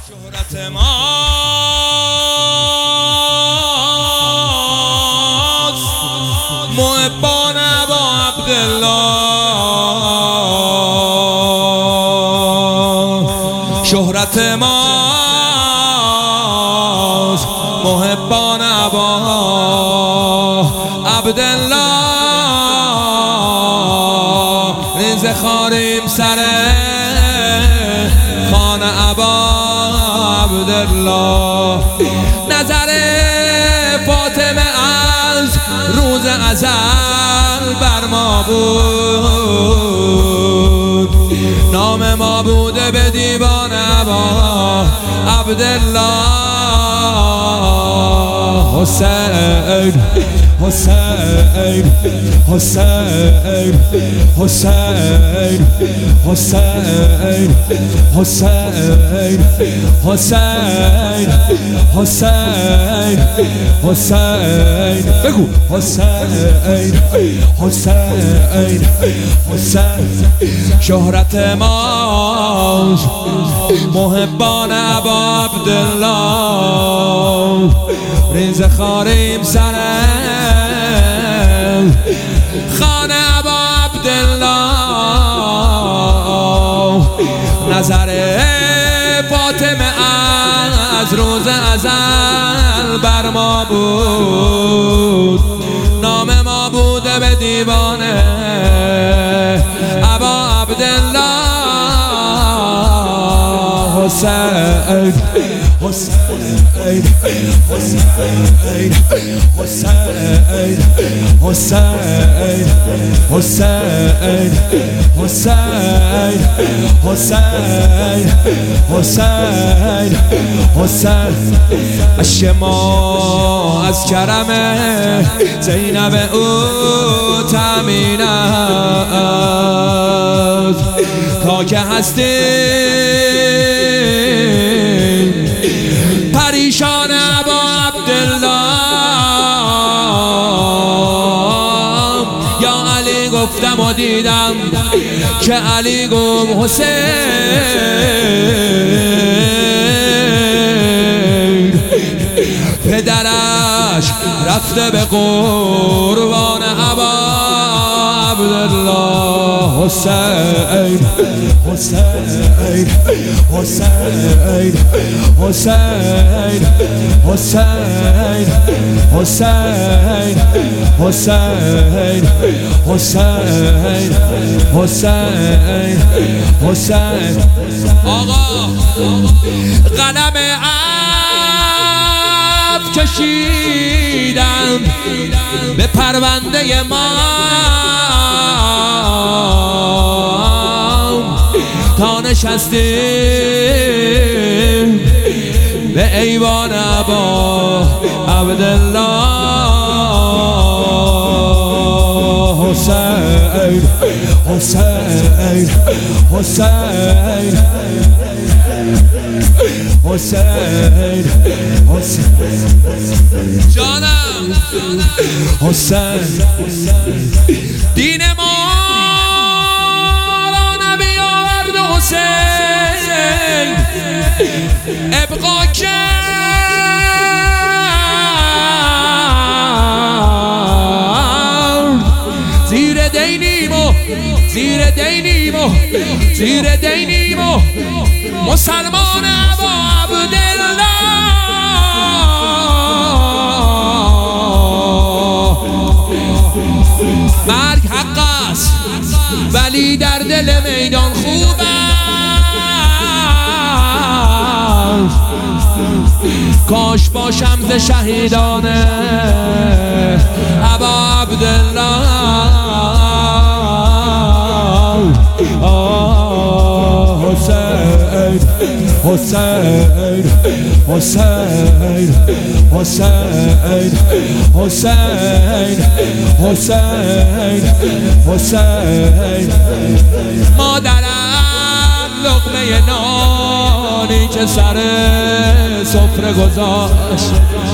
شهرت ماست محبان ابا عبدالله، شهرت ماست محبان ابا عبدالله. ریزه خاریم سر خانه ابا عبدالله. نظر فاطمه از روز ازل بر ما بود، نام ما بوده به دیوان ابا عبدالله. حسین حسین حسین حسین حسین حسین حسین حسین حسین بگو حسین حسین حسین. شهرت ماست محبان ابا عبدالله، ریز خاریم سر خانه ابا عبدالله. نظر فاطمه از روز ازل بر ما بود، نام ما بوده به دیوان ابا عبدالله. حسین حسین حسین حسین حسین حسین حسین حسین حسین حسین. اشما از کرم زینب او تامین است، تا که هستی پریشان ابا عبدالله. یا علی گفتم و دیدم که علی گم حسین، پدرش رفته به قربان ابا عبدالله. حسین حسین حسین حسین حسین حسین حسین حسین حسین حسین. آقا قلم عفو کشیدم به پرونده ما، تا نشستیم به ایوان ابا عبدالله. حسین حسین حسین حسین حسین جانم حسین. دین ما را نبی آورد حسین، ابقا کرد. زیر دینیم و زیر دینیم و زیر دینیم و مسلمان ابا عبدالله. مرگ حق است ولی در دل میدان خوب است. کاش باشم ز شهیدان ابا عبدالله. حسین حسین حسین حسین حسین حسین حسین. مادرم لقمه نانی که سر سفره گذاشت،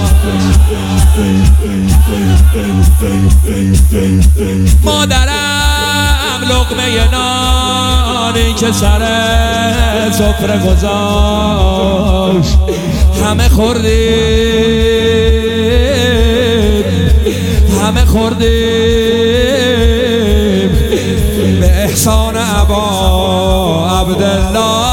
مادرم لقمه نانی که سر سفره گذاشت. همه خوردیم به احسان ابا عبدالله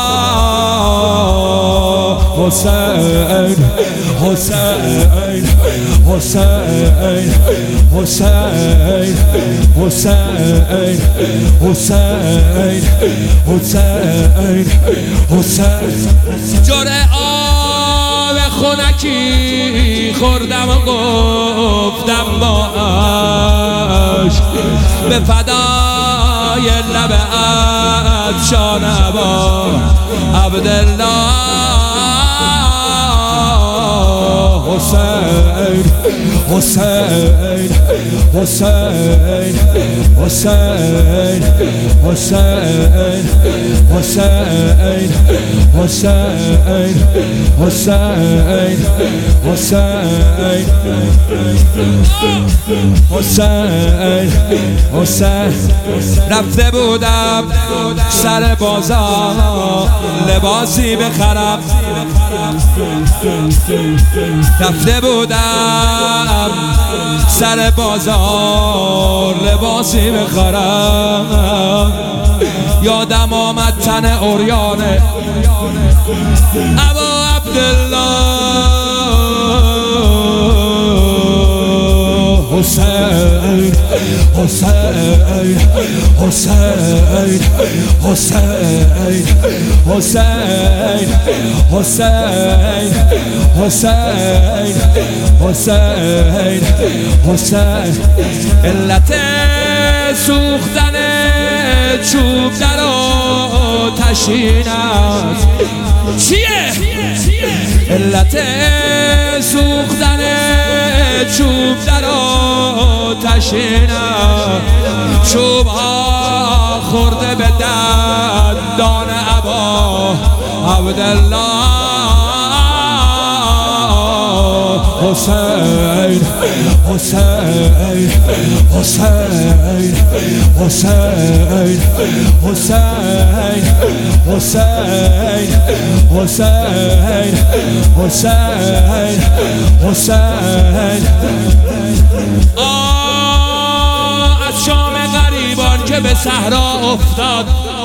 حسین حسین حسین حسین حسین حسین حسین حسین جرعه آب خنکی خوردم و گفتم با عشق به فدای لب عطشان ابا عبدالله حسین حسین حسین حسین حسین حسین حسین حسین حسین حسین حسین رفته بودم سر بازار لباسی بخرم رفته بودم سر بازار لباسی بخرم یادم آمد تن عریانه ابا عبدالله حسین حسین حسین حسین حسین حسین حسین حسین حسین علت سوختن چوب در آتشین است چیه؟ علت سوختن چوب در آتشین است چوب ها خورده به دندان ابا عبدالله حسین حسین حسین حسین حسین حسین حسین حسین حسین از شام غریبان که به صحرا افتاد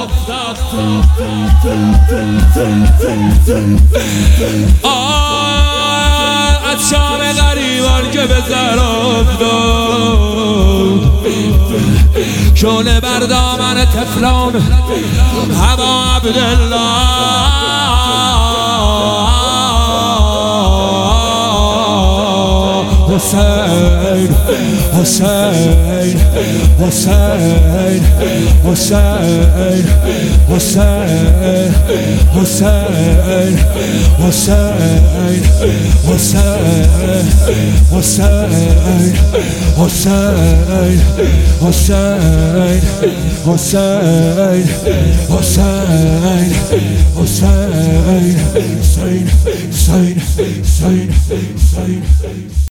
از شام غریبان که به صحرا افتاد شعله بر دامن طفلان ابا عبدالله حسین حسین حسین حسین حسین حسین حسین حسین حسین حسین حسین حسین حسین حسین حسین حسین حسین